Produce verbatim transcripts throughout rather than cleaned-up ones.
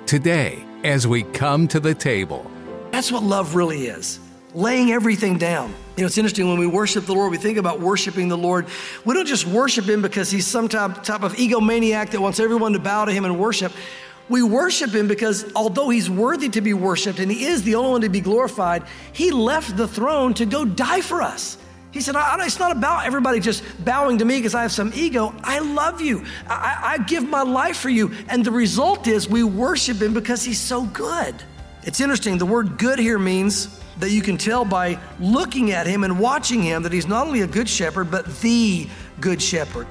today as we come to the table. That's what love really is, laying everything down. You know, it's interesting, when we worship the Lord, we think about worshiping the Lord. We don't just worship him because he's some type, type of egomaniac that wants everyone to bow to him and worship. We worship him because although he's worthy to be worshiped and he is the only one to be glorified, he left the throne to go die for us. He said, I, it's not about everybody just bowing to me because I have some ego. I love you. I, I give my life for you. And the result is we worship him because he's so good. It's interesting. The word good here means that you can tell by looking at him and watching him that he's not only a good shepherd, but the good shepherd.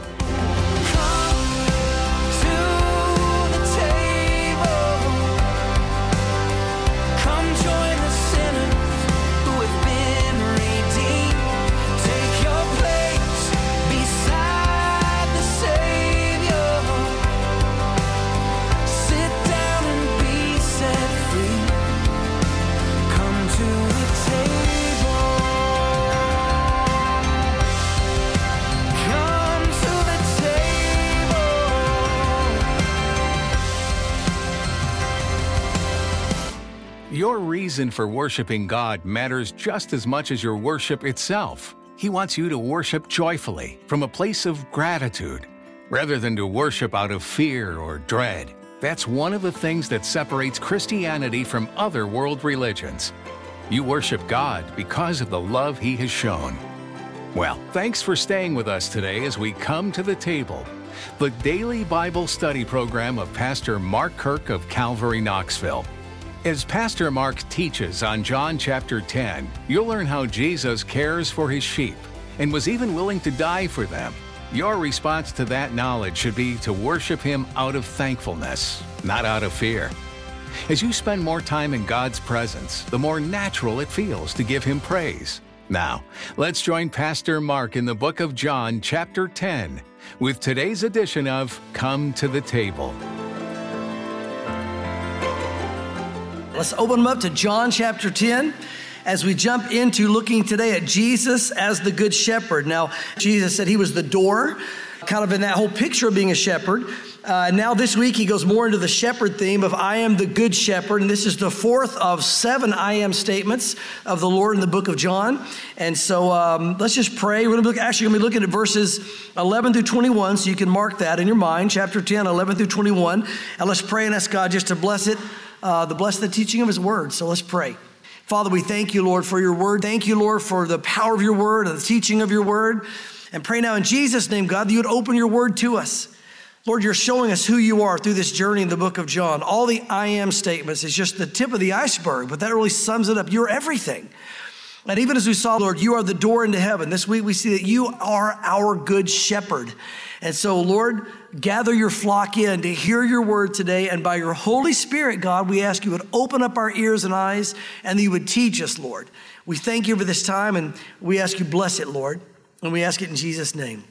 Your reason for worshiping God matters just as much as your worship itself. He wants you to worship joyfully, from a place of gratitude, rather than to worship out of fear or dread. That's one of the things that separates Christianity from other world religions. You worship God because of the love He has shown. Well, thanks for staying with us today as we come to the table, the daily Bible study program of Pastor Mark Kirk of Calvary, Knoxville. As Pastor Mark teaches on John chapter ten, you'll learn how Jesus cares for His sheep and was even willing to die for them. Your response to that knowledge should be to worship Him out of thankfulness, not out of fear. As you spend more time in God's presence, the more natural it feels to give Him praise. Now, let's join Pastor Mark in the book of John chapter ten with today's edition of Come to the Table. Let's open them up to John chapter ten as we jump into looking today at Jesus as the Good Shepherd. Now, Jesus said He was the door, kind of in that whole picture of being a shepherd. Uh, now this week He goes more into the shepherd theme of I am the Good Shepherd. And this is the fourth of seven I am statements of the Lord in the book of John. And so um, let's just pray. We're gonna look, actually going to be looking at verses eleven through twenty-one, so you can mark that in your mind, chapter ten, eleven through twenty-one. And let's pray and ask God just to bless it. Uh, the bless the teaching of His word. So let's pray. Father, we thank you, Lord, for your word. Thank you, Lord, for the power of your word and the teaching of your word. And pray now in Jesus' name, God, that you would open your word to us. Lord, you're showing us who you are through this journey in the book of John. All the I am statements is just the tip of the iceberg, but that really sums it up. You're everything. And even as we saw, Lord, you are the door into heaven. This week we see that you are our good shepherd. And so, Lord, gather your flock in to hear your word today. And by your Holy Spirit, God, we ask you would open up our ears and eyes and that you would teach us, Lord. We thank you for this time and we ask you bless it, Lord. And we ask it in Jesus' name.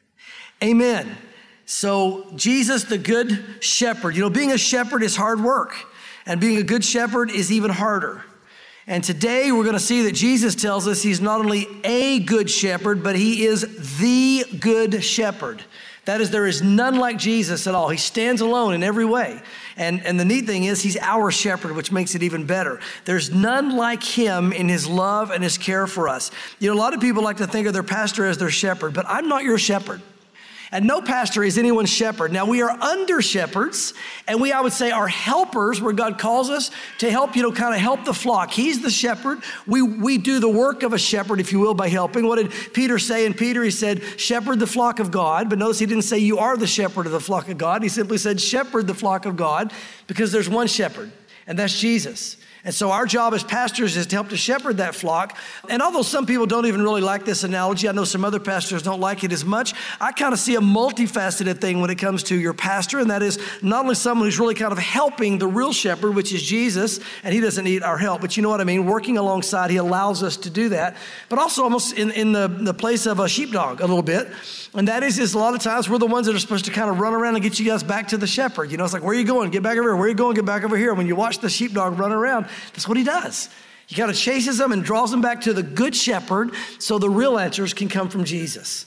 Amen. So Jesus, the good shepherd. You know, being a shepherd is hard work. And being a good shepherd is even harder. And today we're going to see that Jesus tells us He's not only a good shepherd, but He is the good shepherd. That is, there is none like Jesus at all. He stands alone in every way. And, and the neat thing is He's our shepherd, which makes it even better. There's none like Him in His love and His care for us. You know, a lot of people like to think of their pastor as their shepherd, but I'm not your shepherd. And no pastor is anyone's shepherd. Now, we are under shepherds, and we, I would say, are helpers where God calls us to help, you know, kind of help the flock. He's the shepherd. We, we do the work of a shepherd, if you will, by helping. What did Peter say in Peter? He said, shepherd the flock of God. But notice he didn't say you are the shepherd of the flock of God. He simply said shepherd the flock of God because there's one shepherd, and that's Jesus. And so our job as pastors is to help to shepherd that flock. And although some people don't even really like this analogy, I know some other pastors don't like it as much, I kind of see a multifaceted thing when it comes to your pastor, and that is not only someone who's really kind of helping the real shepherd, which is Jesus, and He doesn't need our help, but you know what I mean, working alongside, He allows us to do that, but also almost in, in the, the place of a sheepdog a little bit. And that is, is a lot of times we're the ones that are supposed to kind of run around and get you guys back to the shepherd. You know, it's like, where are you going? Get back over here. Where are you going? Get back over here. When you watch the sheepdog run around, that's what he does. He kind of chases them and draws them back to the good shepherd so the real answers can come from Jesus.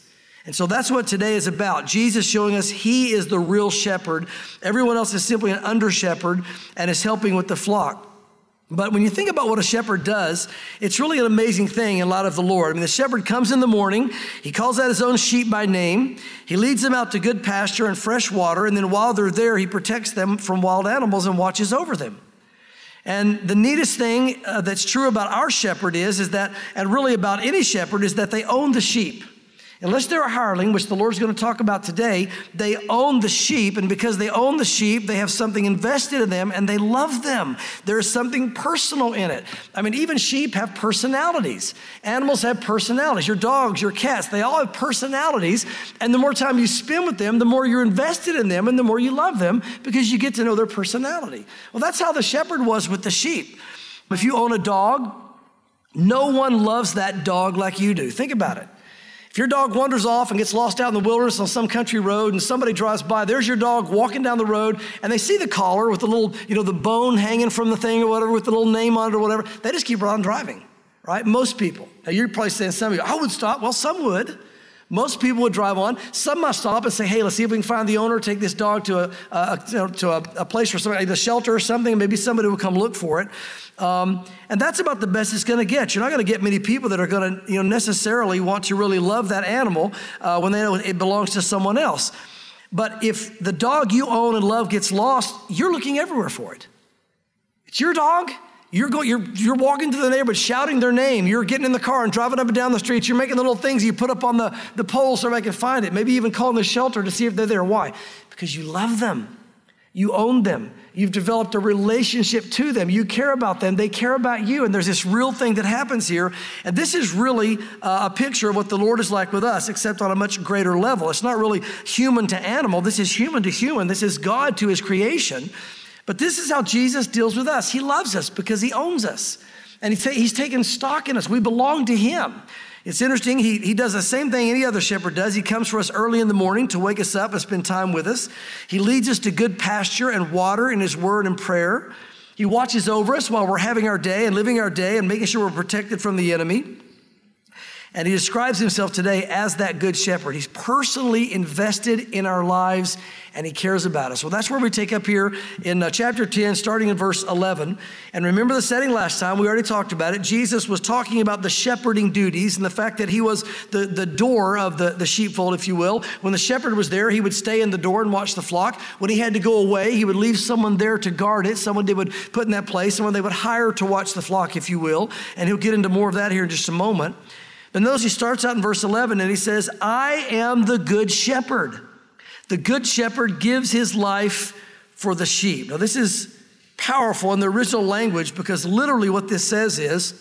And so that's what today is about. Jesus showing us he is the real shepherd. Everyone else is simply an under shepherd and is helping with the flock. But when you think about what a shepherd does, it's really an amazing thing in light of the Lord. I mean, the shepherd comes in the morning. He calls out his own sheep by name. He leads them out to good pasture and fresh water. And then while they're there, he protects them from wild animals and watches over them. And the neatest thing uh, that's true about our shepherd is, is that, and really about any shepherd, is that they own the sheep. Unless they're a hireling, which the Lord's going to talk about today, they own the sheep. And because they own the sheep, they have something invested in them and they love them. There's something personal in it. I mean, even sheep have personalities. Animals have personalities. Your dogs, your cats, they all have personalities. And the more time you spend with them, the more you're invested in them and the more you love them because you get to know their personality. Well, that's how the shepherd was with the sheep. If you own a dog, no one loves that dog like you do. Think about it. If your dog wanders off and gets lost out in the wilderness on some country road and somebody drives by, there's your dog walking down the road and they see the collar with the little, you know, the bone hanging from the thing or whatever with the little name on it or whatever. They just keep right on driving, right? Most people. Now you're probably saying, some of you, I would stop. Well, some would. Most people would drive on. Some might stop and say, hey, let's see if we can find the owner, take this dog to a, a, you know, to a, a place or something, like a shelter or something. Maybe somebody will come look for it. Um, and that's about the best it's going to get. You're not going to get many people that are going to, you know, necessarily want to really love that animal uh, when they know it belongs to someone else. But if the dog you own and love gets lost, you're looking everywhere for it. It's your dog. You're going, you're, you're walking to the neighborhood shouting their name. You're getting in the car and driving up and down the streets. You're making the little things you put up on the, the poles so everybody can find it. Maybe even calling the shelter to see if they're there. Why? Because you love them. You own them. You've developed a relationship to them. You care about them. They care about you. And there's this real thing that happens here. And this is really uh, a picture of what the Lord is like with us, except on a much greater level. It's not really human to animal. This is human to human. This is God to his creation. But this is how Jesus deals with us. He loves us because he owns us. And he's, ta- he's taken stock in us. We belong to him. It's interesting. He, he does the same thing any other shepherd does. He comes for us early in the morning to wake us up and spend time with us. He leads us to good pasture and water in his word and prayer. He watches over us while we're having our day and living our day and making sure we're protected from the enemy. And he describes himself today as that good shepherd. He's personally invested in our lives and he cares about us. Well, that's where we take up here in uh, chapter ten, starting in verse eleven. And remember the setting last time, we already talked about it. Jesus was talking about the shepherding duties and the fact that he was the, the door of the, the sheepfold, if you will. When the shepherd was there, he would stay in the door and watch the flock. When he had to go away, he would leave someone there to guard it, someone they would put in that place, someone they would hire to watch the flock, if you will. And he'll get into more of that here in just a moment. But notice he starts out in verse eleven and he says, I am the good shepherd. The good shepherd gives his life for the sheep. Now this is powerful in the original language because literally what this says is,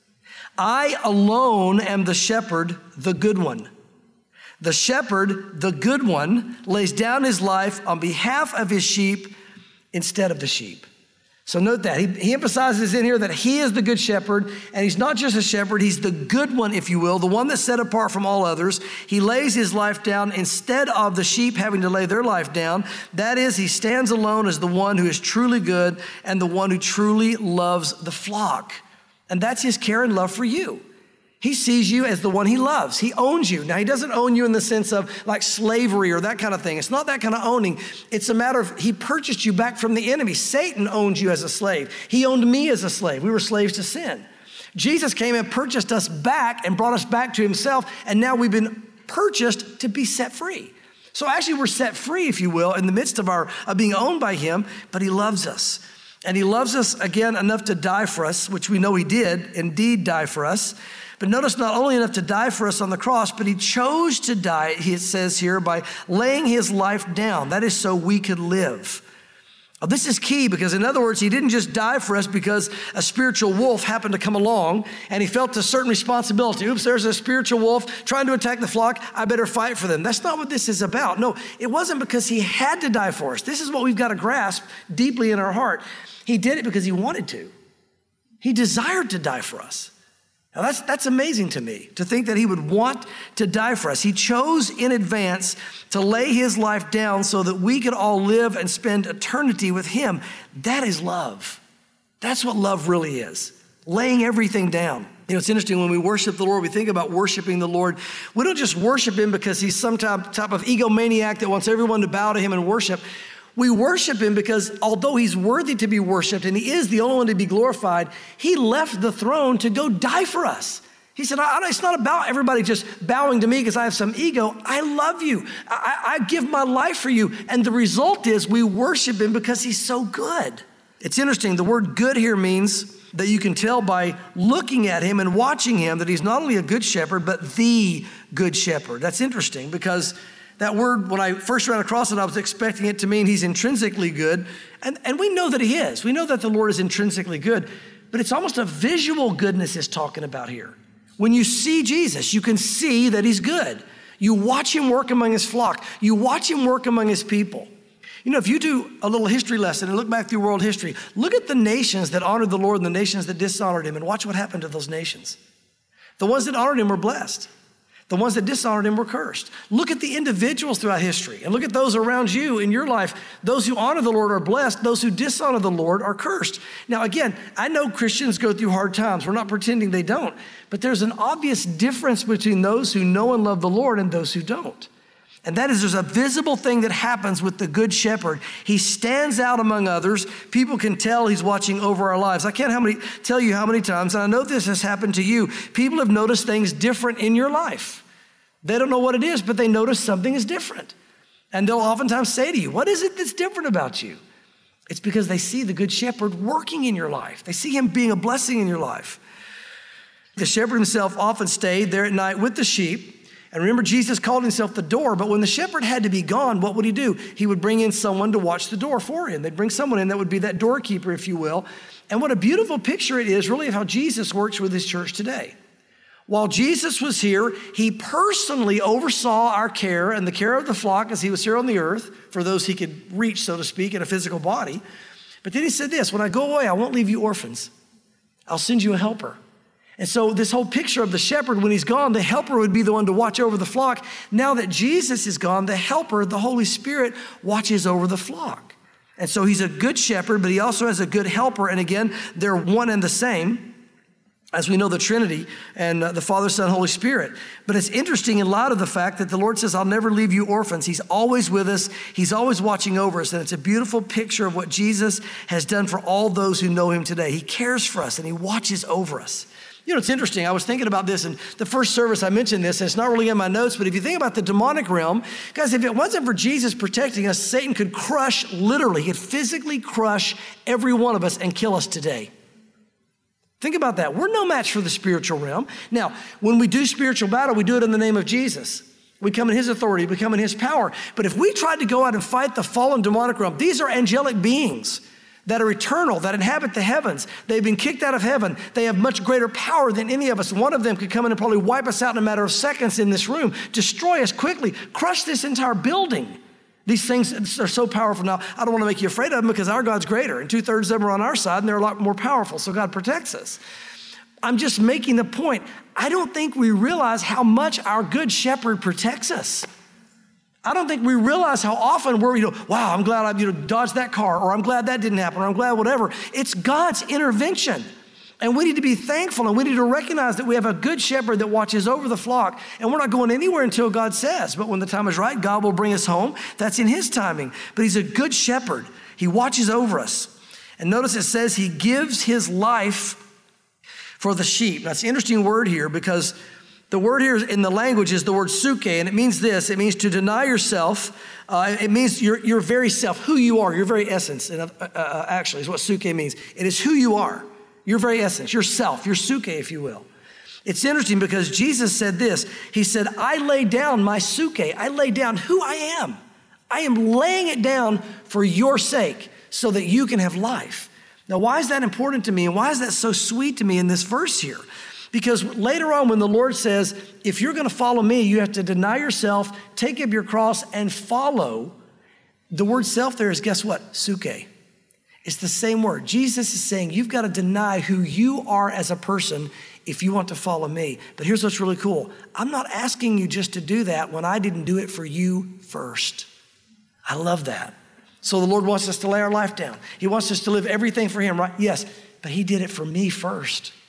I alone am the shepherd, the good one. The shepherd, the good one, lays down his life on behalf of his sheep instead of the sheep. So note that. He, he emphasizes in here that he is the good shepherd, and he's not just a shepherd, he's the good one, if you will, the one that's set apart from all others. He lays his life down instead of the sheep having to lay their life down. That is, he stands alone as the one who is truly good and the one who truly loves the flock. And that's his care and love for you. He sees you as the one he loves. He owns you. Now, he doesn't own you in the sense of like slavery or that kind of thing. It's not that kind of owning. It's a matter of he purchased you back from the enemy. Satan owned you as a slave. He owned me as a slave. We were slaves to sin. Jesus came and purchased us back and brought us back to himself. And now we've been purchased to be set free. So actually we're set free, if you will, in the midst of our of being owned by him, but he loves us. And he loves us, again, enough to die for us, which we know he did indeed die for us. But notice not only enough to die for us on the cross, but he chose to die, it says here, by laying his life down. That is so we could live. Now, this is key because, in other words, he didn't just die for us because a spiritual wolf happened to come along and he felt a certain responsibility. Oops, there's a spiritual wolf trying to attack the flock. I better fight for them. That's not what this is about. No, it wasn't because he had to die for us. This is what we've got to grasp deeply in our heart. He did it because he wanted to. He desired to die for us. Now that's, that's amazing to me, to think that he would want to die for us. He chose in advance to lay his life down so that we could all live and spend eternity with him. That is love. That's what love really is, laying everything down. You know, it's interesting when we worship the Lord, we think about worshiping the Lord. We don't just worship him because he's some type, type of egomaniac that wants everyone to bow to him and worship. We worship him because although he's worthy to be worshiped and he is the only one to be glorified, he left the throne to go die for us. He said, I, it's not about everybody just bowing to me because I have some ego. I love you. I, I give my life for you. And the result is we worship him because he's so good. It's interesting. The word good here means that you can tell by looking at him and watching him that he's not only a good shepherd, but the good shepherd. That's interesting because that word, when I first ran across it, I was expecting it to mean he's intrinsically good. And, and we know that he is. We know that the Lord is intrinsically good, but it's almost a visual goodness he's talking about here. When you see Jesus, you can see that he's good. You watch him work among his flock. You watch him work among his people. You know, if you do a little history lesson and look back through world history, look at the nations that honored the Lord and the nations that dishonored him and watch what happened to those nations. The ones that honored him were blessed. The ones that dishonored him were cursed. Look at the individuals throughout history and look at those around you in your life. Those who honor the Lord are blessed. Those who dishonor the Lord are cursed. Now, again, I know Christians go through hard times. We're not pretending they don't. But there's an obvious difference between those who know and love the Lord and those who don't. And that is there's a visible thing that happens with the good shepherd. He stands out among others. People can tell he's watching over our lives. I can't how many, tell you how many times, and I know this has happened to you. People have noticed things different in your life. They don't know what it is, but they notice something is different. And they'll oftentimes say to you, what is it that's different about you? It's because they see the good shepherd working in your life. They see him being a blessing in your life. The shepherd himself often stayed there at night with the sheep. And remember, Jesus called himself the door, but when the shepherd had to be gone, what would he do? He would bring in someone to watch the door for him. They'd bring someone in that would be that doorkeeper, if you will. And what a beautiful picture it is, really, of how Jesus works with his church today. While Jesus was here, he personally oversaw our care and the care of the flock as he was here on the earth, for those he could reach, so to speak, in a physical body. But then he said this, when I go away, I won't leave you orphans. I'll send you a helper. And so this whole picture of the shepherd, when he's gone, the helper would be the one to watch over the flock. Now that Jesus is gone, the helper, the Holy Spirit, watches over the flock. And so he's a good shepherd, but he also has a good helper. And again, they're one and the same, as we know the Trinity and the Father, Son, Holy Spirit. But it's interesting in light of the fact that the Lord says, I'll never leave you orphans. He's always with us. He's always watching over us. And it's a beautiful picture of what Jesus has done for all those who know him today. He cares for us and he watches over us. You know, it's interesting. I was thinking about this in the first service. I mentioned this, and it's not really in my notes, but if you think about the demonic realm, guys, if it wasn't for Jesus protecting us, Satan could crush, literally, he could physically crush every one of us and kill us today. Think about that. We're no match for the spiritual realm. Now, when we do spiritual battle, we do it in the name of Jesus. We come in his authority, we come in his power. But if we tried to go out and fight the fallen demonic realm, these are angelic beings that are eternal, that inhabit the heavens. They've been kicked out of heaven. They have much greater power than any of us. One of them could come in and probably wipe us out in a matter of seconds in this room, destroy us quickly, crush this entire building. These things are so powerful. Now, I don't want to make you afraid of them because our God's greater, and two-thirds of them are on our side, and they're a lot more powerful, so God protects us. I'm just making the point. I don't think we realize how much our good shepherd protects us. I don't think we realize how often we're, you know, wow, I'm glad I, you know, dodged that car, or I'm glad that didn't happen, or I'm glad whatever. It's God's intervention. And we need to be thankful, and we need to recognize that we have a good shepherd that watches over the flock, and we're not going anywhere until God says. But when the time is right, God will bring us home. That's in his timing. But he's a good shepherd. He watches over us. And notice it says he gives his life for the sheep. That's an interesting word here because the word here in the language is the word suke, and it means this. It means to deny yourself. Uh, it means your, your very self, who you are, your very essence. And uh, uh, actually is what suke means. It is who you are, your very essence, yourself, your suke, if you will. It's interesting because Jesus said this. He said, I lay down my suke. I lay down who I am. I am laying it down for your sake so that you can have life. Now, why is that important to me? And why is that so sweet to me in this verse here? Because later on when the Lord says, if you're going to follow me, you have to deny yourself, take up your cross, and follow. The word self there is, guess what? Suke. It's the same word. Jesus is saying you've got to deny who you are as a person if you want to follow me. But here's what's really cool. I'm not asking you just to do that when I didn't do it for you first. I love that. So the Lord wants us to lay our life down. He wants us to live everything for him, right? Yes, but he did it for me first.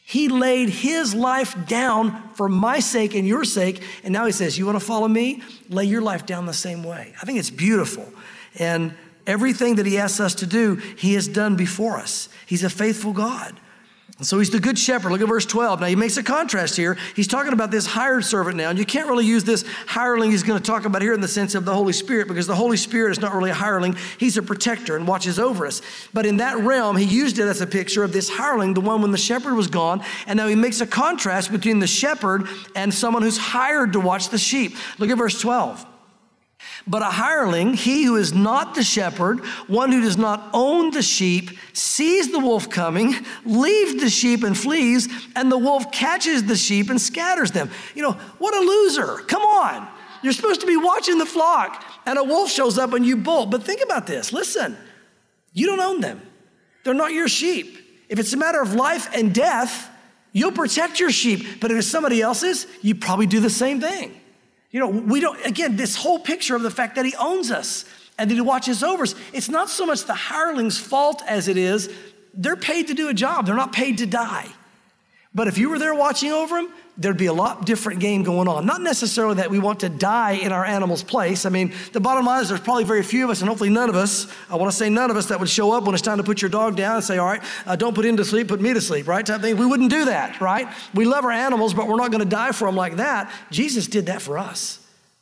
He laid his life down for my sake and your sake. And now he says, you want to follow me? Lay your life down the same way. I think it's beautiful. And everything that he asks us to do, he has done before us. He's a faithful God. And so he's the good shepherd. Look at verse twelve. Now he makes a contrast here. He's talking about this hired servant now. And you can't really use this hireling he's going to talk about here in the sense of the Holy Spirit, because the Holy Spirit is not really a hireling. He's a protector and watches over us. But in that realm, he used it as a picture of this hireling, the one when the shepherd was gone. And now he makes a contrast between the shepherd and someone who's hired to watch the sheep. Look at verse twelve. But a hireling, he who is not the shepherd, one who does not own the sheep, sees the wolf coming, leaves the sheep and flees, and the wolf catches the sheep and scatters them. You know, what a loser. Come on. You're supposed to be watching the flock, and a wolf shows up and you bolt. But think about this. Listen, you don't own them. They're not your sheep. If it's a matter of life and death, you'll protect your sheep. But if it's somebody else's, you probably do the same thing. You know, we don't, again, this whole picture of the fact that he owns us and that he watches over us, it's not so much the hireling's fault as it is, they're paid to do a job. They're not paid to die. But if you were there watching over them, there'd be a lot different game going on. Not necessarily that we want to die in our animal's place. I mean, the bottom line is there's probably very few of us, and hopefully none of us, I want to say none of us, that would show up when it's time to put your dog down and say, all right, uh, don't put him to sleep, put me to sleep, right? Type thing. We wouldn't do that, right? We love our animals, but we're not going to die for them like that. Jesus did that for us.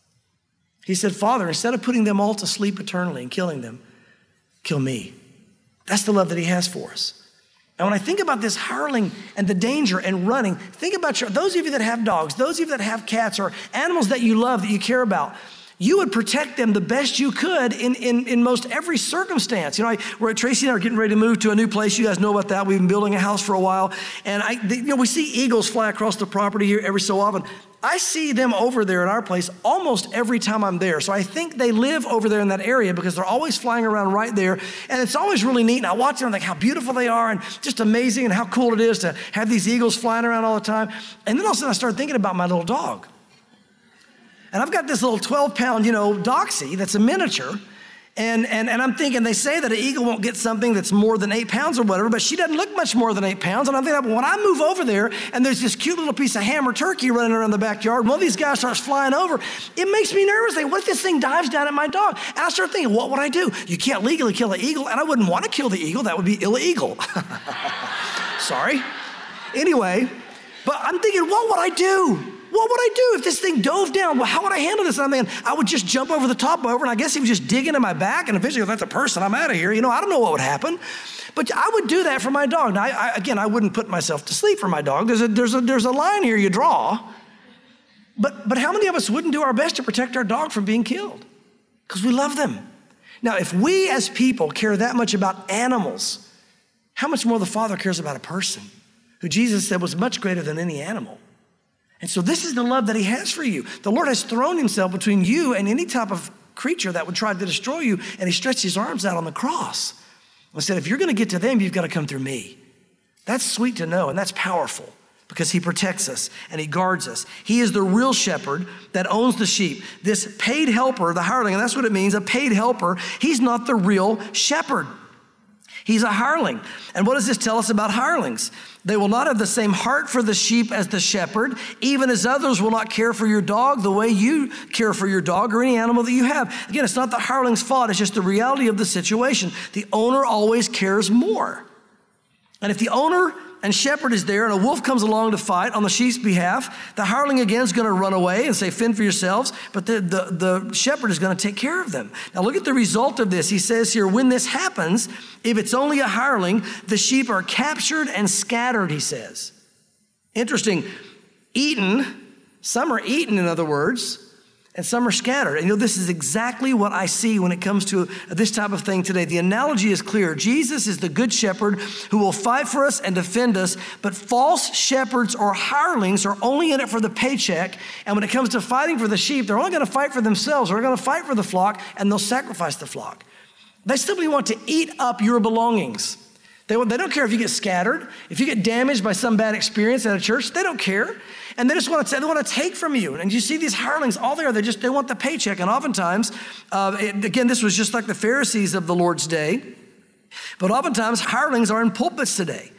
He said, Father, instead of putting them all to sleep eternally and killing them, kill me. That's the love that he has for us. And when I think about this hireling and the danger and running, think about your, those of you that have dogs, those of you that have cats or animals that you love, that you care about, you would protect them the best you could in, in, in most every circumstance. You know, I, we're, Tracy and I are getting ready to move to a new place. You guys know about that. We've been building a house for a while. And I, the, you know, we see eagles fly across the property here every so often. I see them over there at our place almost every time I'm there. So I think they live over there in that area because they're always flying around right there. And it's always really neat. And I watch them and think how beautiful they are and just amazing and how cool it is to have these eagles flying around all the time. And then all of a sudden I start thinking about my little dog. And I've got this little twelve pound, you know, Doxy that's a miniature. And, and, and I'm thinking, they say that an eagle won't get something that's more than eight pounds or whatever, but she doesn't look much more than eight pounds. And I'm thinking, when I move over there and there's this cute little piece of hammer turkey running around the backyard, one of these guys starts flying over, it makes me nervous. Like, what if this thing dives down at my dog? And I start thinking, what would I do? You can't legally kill an eagle, and I wouldn't want to kill the eagle. That would be illegal. Sorry. Anyway, but I'm thinking, what would I do? What would I do if this thing dove down? Well, how would I handle this? And I'm thinking, I would just jump over the top over, and I guess he would just dig into my back, and eventually, if that's a person, I'm out of here. You know, I don't know what would happen. But I would do that for my dog. Now, I, I, again, I wouldn't put myself to sleep for my dog. There's a, there's a, there's a line here you draw. But, but how many of us wouldn't do our best to protect our dog from being killed? Because we love them. Now, if we as people care that much about animals, how much more the Father cares about a person who Jesus said was much greater than any animal. And so this is the love that he has for you. The Lord has thrown himself between you and any type of creature that would try to destroy you, and he stretched his arms out on the cross and said, if you're going to get to them, you've got to come through me. That's sweet to know, and that's powerful because he protects us and he guards us. He is the real shepherd that owns the sheep. This paid helper, the hireling, and that's what it means, a paid helper, he's not the real shepherd. He's a hireling. And what does this tell us about hirelings? They will not have the same heart for the sheep as the shepherd, even as others will not care for your dog the way you care for your dog or any animal that you have. Again, it's not the hireling's fault. It's just the reality of the situation. The owner always cares more. And if the owner and shepherd is there and a wolf comes along to fight on the sheep's behalf, the hireling again is going to run away and say, fend for yourselves, but the, the, the shepherd is going to take care of them. Now look at the result of this. He says here, when this happens, if it's only a hireling, the sheep are captured and scattered, he says. Interesting, eaten, some are eaten in other words, and some are scattered. And you know, this is exactly what I see when it comes to this type of thing today. The analogy is clear. Jesus is the good shepherd who will fight for us and defend us, but false shepherds or hirelings are only in it for the paycheck. And when it comes to fighting for the sheep, they're only going to fight for themselves. They're going to fight for the flock, and they'll sacrifice the flock. They simply want to eat up your belongings. They, they don't care if you get scattered, if you get damaged by some bad experience at a church, they don't care. And they just want to, they want to take from you. And you see these hirelings all there, they just, they want the paycheck. And oftentimes, uh, it, again, this was just like the Pharisees of the Lord's day, but oftentimes hirelings are in pulpits today.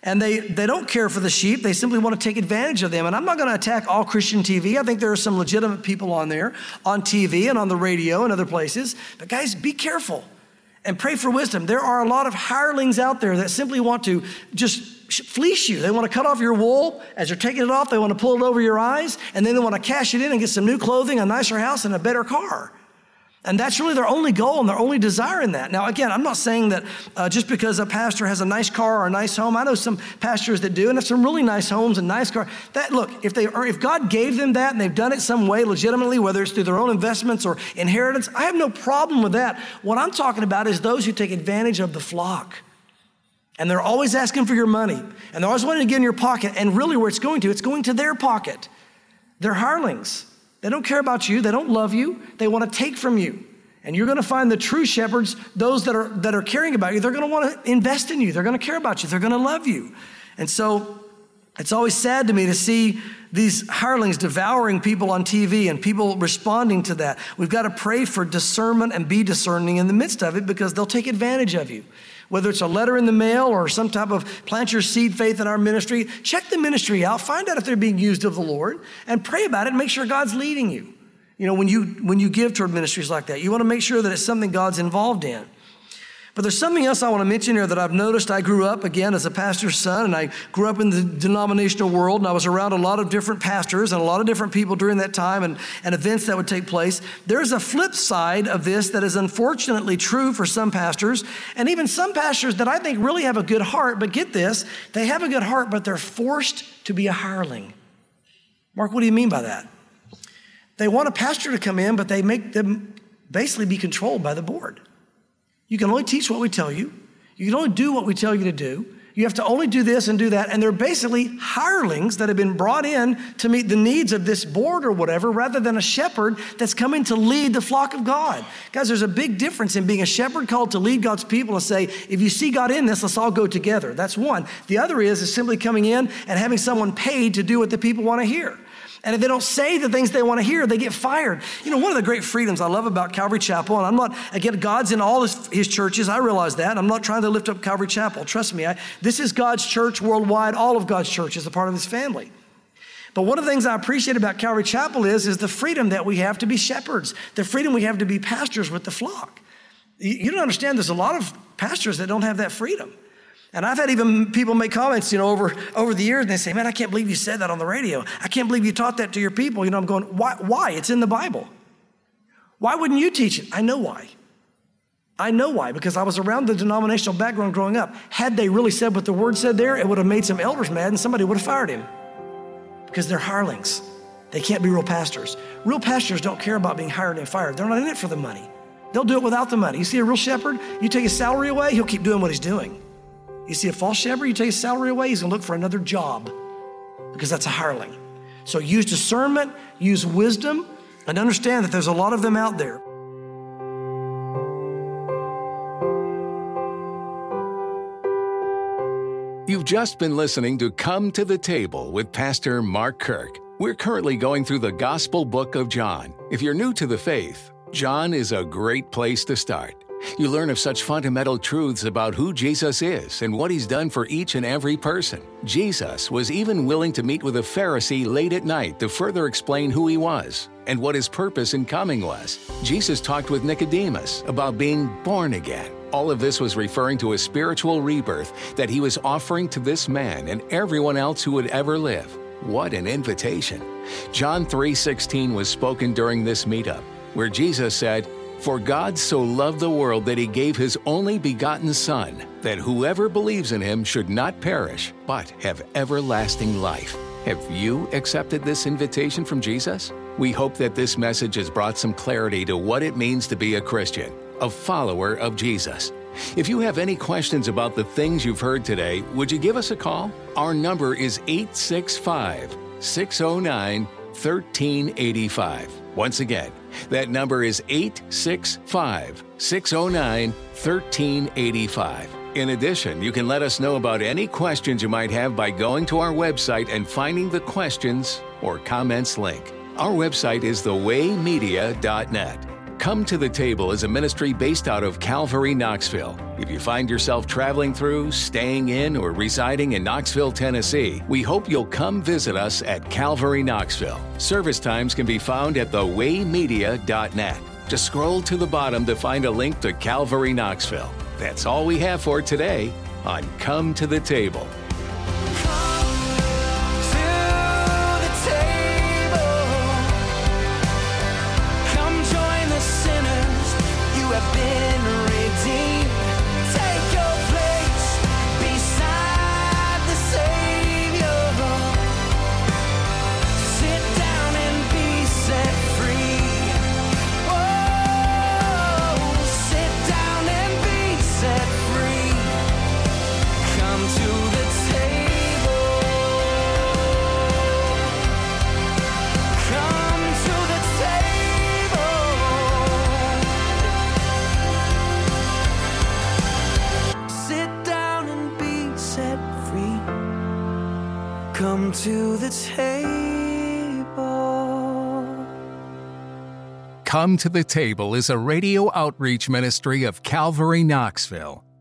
And they, they don't care for the sheep. They simply want to take advantage of them. And I'm not going to attack all Christian T V. I think there are some legitimate people on there, on T V and on the radio and other places. But guys, be careful and pray for wisdom. There are a lot of hirelings out there that simply want to just fleece you. They want to cut off your wool. As you're taking it off, they want to pull it over your eyes. And then they want to cash it in and get some new clothing, a nicer house, and a better car. And that's really their only goal and their only desire in that. Now, again, I'm not saying that uh, just because a pastor has a nice car or a nice home. I know some pastors that do and have some really nice homes and nice cars. That, look, if they are, if God gave them that and they've done it some way legitimately, whether it's through their own investments or inheritance, I have no problem with that. What I'm talking about is those who take advantage of the flock. And they're always asking for your money. And they're always wanting to get in your pocket. And really where it's going to, it's going to their pocket. They're hirelings. They don't care about you. They don't love you. They want to take from you. And you're going to find the true shepherds, those that are that are caring about you, they're going to want to invest in you. They're going to care about you. They're going to love you. And so it's always sad to me to see these hirelings devouring people on T V and people responding to that. We've got to pray for discernment and be discerning in the midst of it because they'll take advantage of you. Whether it's a letter in the mail or some type of plant your seed faith in our ministry, check the ministry out, find out if they're being used of the Lord, and pray about it and make sure God's leading you. You know, when you when you give toward ministries like that, you want to make sure that it's something God's involved in. But there's something else I want to mention here that I've noticed. I grew up, again, as a pastor's son, and I grew up in the denominational world, and I was around a lot of different pastors and a lot of different people during that time and, and events that would take place. There's a flip side of this that is unfortunately true for some pastors, and even some pastors that I think really have a good heart, but get this, they have a good heart, but they're forced to be a hireling. Mark, what do you mean by that? They want a pastor to come in, but they make them basically be controlled by the board. You can only teach what we tell you. You can only do what we tell you to do. You have to only do this and do that. And they're basically hirelings that have been brought in to meet the needs of this board or whatever, rather than a shepherd that's coming to lead the flock of God. Guys, there's a big difference in being a shepherd called to lead God's people and say, if you see God in this, let's all go together. That's one. The other is, is simply coming in and having someone paid to do what the people want to hear. And if they don't say the things they want to hear, they get fired. You know, one of the great freedoms I love about Calvary Chapel, and I'm not, again, God's in all his, his churches. I realize that. I'm not trying to lift up Calvary Chapel. Trust me, I, this is God's church worldwide. All of God's church is a part of his family. But one of the things I appreciate about Calvary Chapel is, is the freedom that we have to be shepherds, the freedom we have to be pastors with the flock. You, you don't understand, there's a lot of pastors that don't have that freedom. And I've had even people make comments, you know, over, over the years, and they say, man, I can't believe you said that on the radio. I can't believe you taught that to your people. You know, I'm going, why? Why? It's in the Bible. Why wouldn't you teach it? I know why. I know why, because I was around the denominational background growing up. Had they really said what the word said there, it would have made some elders mad and somebody would have fired him because they're hirelings. They can't be real pastors. Real pastors don't care about being hired and fired. They're not in it for the money. They'll do it without the money. You see a real shepherd, you take his salary away, he'll keep doing what he's doing. You see a false shepherd, you take his salary away, he's gonna look for another job because that's a hireling. So use discernment, use wisdom, and understand that there's a lot of them out there. You've just been listening to Come to the Table with Pastor Mark Kirk. We're currently going through the Gospel book of John. If you're new to the faith, John is a great place to start. You learn of such fundamental truths about who Jesus is and what he's done for each and every person. Jesus was even willing to meet with a Pharisee late at night to further explain who he was and what his purpose in coming was. Jesus talked with Nicodemus about being born again. All of this was referring to a spiritual rebirth that he was offering to this man and everyone else who would ever live. What an invitation. John three sixteen was spoken during this meetup, where Jesus said, "For God so loved the world that he gave his only begotten Son, that whoever believes in him should not perish, but have everlasting life." Have you accepted this invitation from Jesus? We hope that this message has brought some clarity to what it means to be a Christian, a follower of Jesus. If you have any questions about the things you've heard today, would you give us a call? Our number is eight six five, six oh nine, one three eight five. Once again, that number is eight six five, six oh nine, one three eight five. In addition, you can let us know about any questions you might have by going to our website and finding the questions or comments link. Our website is the way media dot net. Come to the Table is a ministry based out of Calvary, Knoxville. If you find yourself traveling through, staying in, or residing in Knoxville, Tennessee, we hope you'll come visit us at Calvary, Knoxville. Service times can be found at the way media dot net. Just scroll to the bottom to find a link to Calvary, Knoxville. That's all we have for today on Come to the Table. Come to the table. Come to the Table is a radio outreach ministry of Calvary, Knoxville.